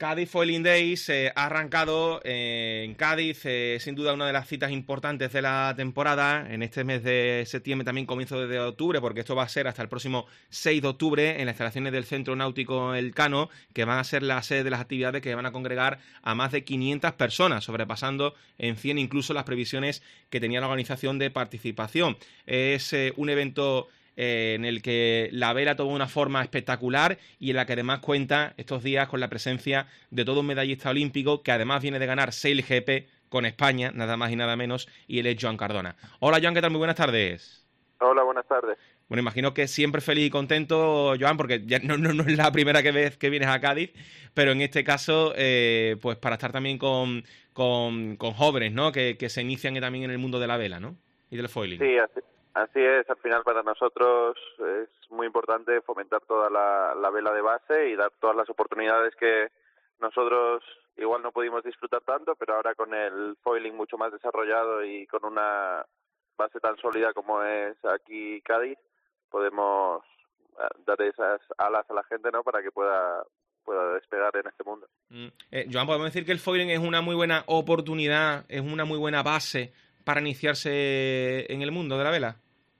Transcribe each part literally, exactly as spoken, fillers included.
Cádiz Foiling Days eh, ha arrancado eh, en Cádiz, eh, sin duda una de las citas importantes de la temporada. En este mes de septiembre, también comienzo de octubre, porque esto va a ser hasta el próximo seis de octubre en las instalaciones del Centro Náutico Elcano, que van a ser la sede de las actividades que van a congregar a más de quinientas personas, sobrepasando en cien incluso las previsiones que tenía la organización de participación. Es eh, un evento Eh, en el que la vela toma una forma espectacular y en la que además cuenta estos días con la presencia de todo un medallista olímpico que además viene de ganar seis G P con España, nada más y nada menos, y él es Joan Cardona. Hola Joan, ¿qué tal? Muy buenas tardes. Hola, buenas tardes. Bueno, imagino que siempre feliz y contento, Joan, porque ya no, no, no es la primera que vez que vienes a Cádiz, pero en este caso, eh, pues para estar también con, con, con jóvenes, ¿no? Que, que se inician también en el mundo de la vela, ¿no? Y del foiling. Sí, así, así es. Al final para nosotros es muy importante fomentar toda la, la vela de base y dar todas las oportunidades que nosotros igual no pudimos disfrutar tanto, pero ahora con el foiling mucho más desarrollado y con una base tan sólida como es aquí Cádiz, podemos dar esas alas a la gente, ¿no? Para que pueda pueda despegar en este mundo. Mm. Eh, Joan, podemos decir que el foiling es una muy buena oportunidad, es una muy buena base para iniciarse en el mundo de la vela.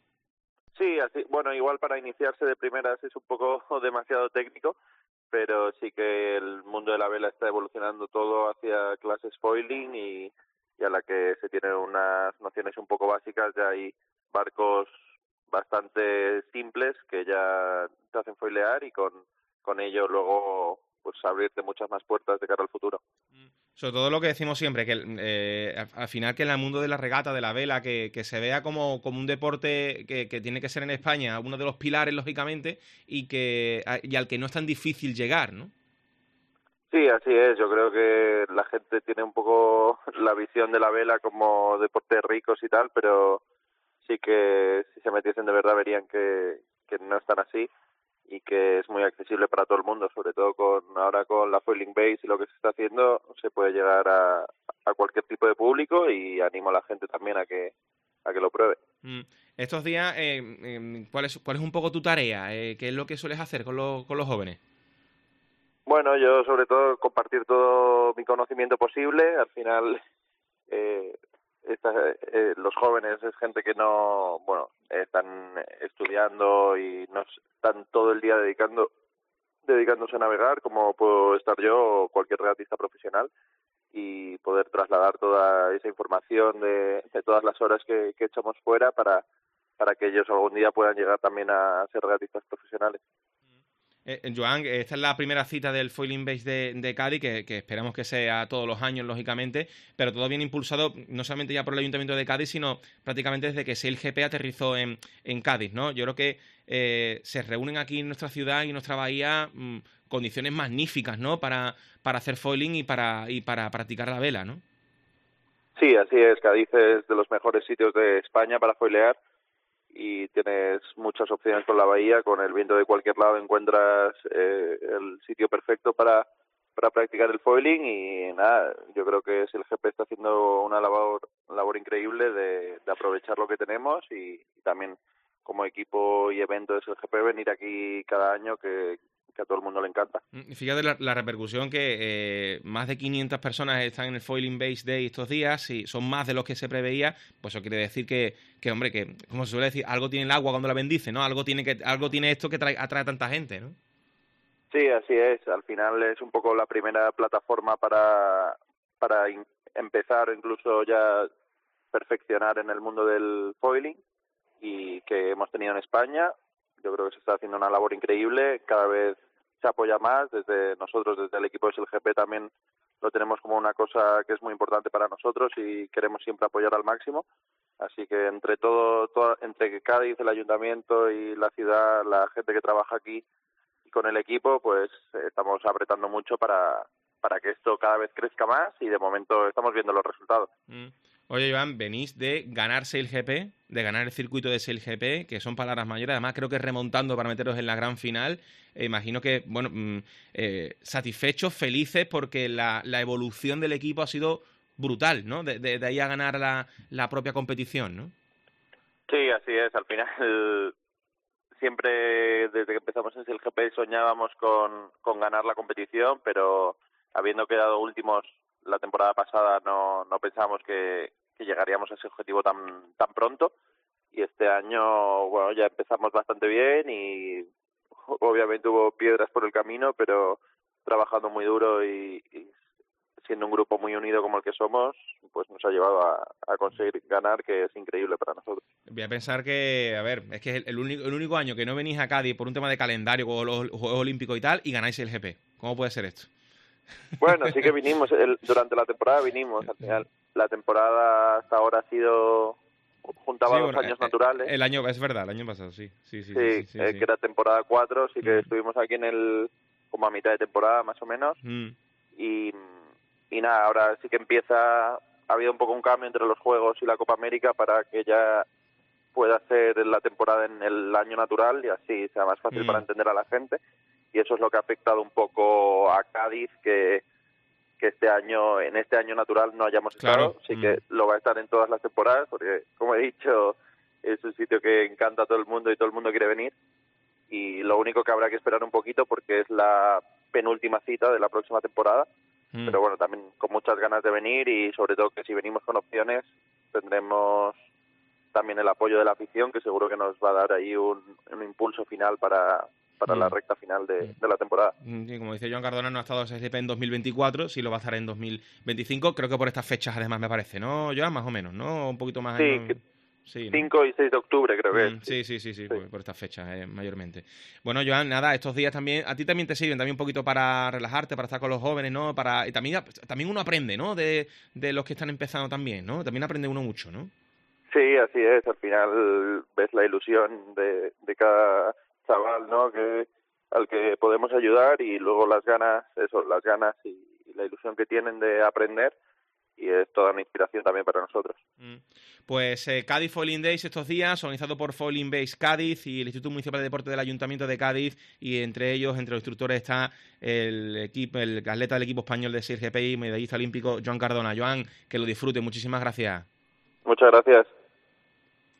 Sí, así, bueno, igual para iniciarse de primeras es un poco demasiado técnico, pero sí que el mundo de la vela está evolucionando todo hacia clases foiling y, y a la que se tienen unas nociones un poco básicas, ya hay barcos bastante simples que ya te hacen foilear y con, con ello luego pues abrirte muchas más puertas de cara al futuro. Sobre todo lo que decimos siempre, que eh, al final que en el mundo de la regata, de la vela, que, que se vea como, como un deporte que, que tiene que ser en España uno de los pilares, lógicamente, y que y al que no es tan difícil llegar, ¿no? Sí, así es. Yo creo que la gente tiene un poco la visión de la vela como deporte de ricos y tal, pero sí que si se metiesen de verdad verían que, que no es tan así y que es muy accesible para todo el mundo, sobre todo con ahora con la foiling base y lo que se está haciendo, se puede llegar a, a cualquier tipo de público y animo a la gente también a que a que lo pruebe. Mm. Estos días, eh, eh, ¿cuál es cuál es un poco tu tarea? Eh, ¿Qué es lo que sueles hacer con los, con los jóvenes? Bueno, yo sobre todo compartir todo mi conocimiento posible. Al final, eh, esta, eh, los jóvenes es gente que no, bueno, están estudiando y no están todo el día dedicando dedicándose a navegar, como puedo estar yo o cualquier regatista profesional, y poder trasladar toda esa información de, de todas las horas que, que echamos fuera para, para que ellos algún día puedan llegar también a ser regatistas profesionales. Eh, Joan, esta es la primera cita del Foiling Base de, de Cádiz, que, que esperamos que sea todos los años, lógicamente, pero todo viene impulsado no solamente ya por el Ayuntamiento de Cádiz, sino prácticamente desde que Sail G P aterrizó en, en Cádiz, ¿no? Yo creo que eh, se reúnen aquí en nuestra ciudad y en nuestra bahía mmm, condiciones magníficas, ¿no? Para, para hacer foiling y para, y para practicar la vela, ¿no? Sí, así es. Cádiz es de los mejores sitios de España para foilear y tienes muchas opciones con la bahía. Con el viento de cualquier lado encuentras eh, el sitio perfecto para para practicar el foiling y nada, yo creo que el G P está haciendo una labor labor increíble de, de aprovechar lo que tenemos y, y también como equipo y evento de el G P venir aquí cada año que, que a todo el mundo le encanta. Fíjate la, la repercusión que eh, más de quinientas personas están en el Foiling Base Day estos días y son más de los que se preveía, pues eso quiere decir que, que hombre, que como se suele decir, algo tiene el agua cuando la bendice, ¿no? Algo tiene que algo tiene esto que trae, atrae a tanta gente, ¿no? Sí, así es. Al final es un poco la primera plataforma para, para in, empezar o incluso ya perfeccionar en el mundo del foiling y que hemos tenido en España. Yo creo que se está haciendo una labor increíble. Cada vez se apoya más. Desde nosotros, desde el equipo de S L G P también lo tenemos como una cosa que es muy importante para nosotros y queremos siempre apoyar al máximo. Así que entre todo, todo entre Cádiz, el ayuntamiento y la ciudad, la gente que trabaja aquí con el equipo, pues estamos apretando mucho para, para que esto cada vez crezca más y de momento estamos viendo los resultados. Mm. Oye, Joan, venís de ganar Sail G P, de ganar el circuito de Sail G P, que son palabras mayores, además creo que remontando para meteros en la gran final. Eh, imagino que, bueno, mm, eh, satisfechos, felices, porque la, la evolución del equipo ha sido brutal, ¿no? De, de, de ahí a ganar la, la propia competición, ¿no? Sí, así es. Al final siempre desde que empezamos en el G P soñábamos con, con ganar la competición, pero habiendo quedado últimos la temporada pasada, no, no pensábamos que, que llegaríamos a ese objetivo tan, tan pronto. Y este año, bueno, ya empezamos bastante bien y obviamente hubo piedras por el camino, pero trabajando muy duro y, y siendo un grupo muy unido como el que somos, pues nos ha llevado a, a conseguir ganar, que es increíble para nosotros. Voy a pensar que, a ver, es que es el, el, único, el único año que no venís a Cádiz por un tema de calendario con los Juegos Olímpicos y tal, y ganáis el G P. ¿Cómo puede ser esto? Bueno, sí que vinimos, el, durante la temporada vinimos, al final la temporada hasta ahora ha sido, juntaba sí, los bueno, años el, naturales. El año, es verdad, el año pasado, sí. Sí, sí, sí, sí, sí, sí, eh, sí. que era temporada cuatro, sí que mm. estuvimos aquí en el, como a mitad de temporada más o menos, mm. y, y nada, ahora sí que empieza, ha habido un poco un cambio entre los Juegos y la Copa América para que ya pueda ser la temporada en el año natural y así sea más fácil mm. para entender a la gente, y eso es lo que ha afectado un poco a Cádiz, que que este año, en este año natural no hayamos claro. estado, sí mm. que lo va a estar en todas las temporadas, porque como he dicho, es un sitio que encanta a todo el mundo y todo el mundo quiere venir, y lo único que habrá que esperar un poquito porque es la penúltima cita de la próxima temporada, mm. pero bueno, también con muchas ganas de venir, y sobre todo que si venimos con opciones tendremos también el apoyo de la afición, que seguro que nos va a dar ahí un, un impulso final para para mm. la recta final de, de la temporada. Sí, como dice Joan Cardona, no ha estado ese G P en dos mil veinticuatro, sí lo va a estar en dos mil veinticinco, creo que por estas fechas además me parece, ¿no, Joan? Más o menos, ¿no? Un poquito más... Sí, en... que... Sí, cinco ¿no? y seis de octubre creo que mm, es. Sí, sí, sí, sí, sí. Por, por estas fechas eh, mayormente. Bueno, Joan, nada, estos días también, a ti también te sirven también un poquito para relajarte, para estar con los jóvenes, ¿no? Para Y también, también uno aprende, ¿no? De, de los que están empezando también, ¿no? También aprende uno mucho, ¿no? Sí, así es, al final ves la ilusión de, de cada chaval, ¿no? Que al que podemos ayudar, y luego las ganas, eso, las ganas y, y la ilusión que tienen de aprender, y es toda una inspiración también para nosotros. Pues eh, Cádiz Foiling Days estos días, organizado por Foiling Base Cádiz y el Instituto Municipal de Deporte del Ayuntamiento de Cádiz, y entre ellos, entre los instructores, está el equipo, el atleta del equipo español de seis G P I, medallista olímpico, Joan Cardona. Joan, que lo disfrute, muchísimas gracias. Muchas gracias.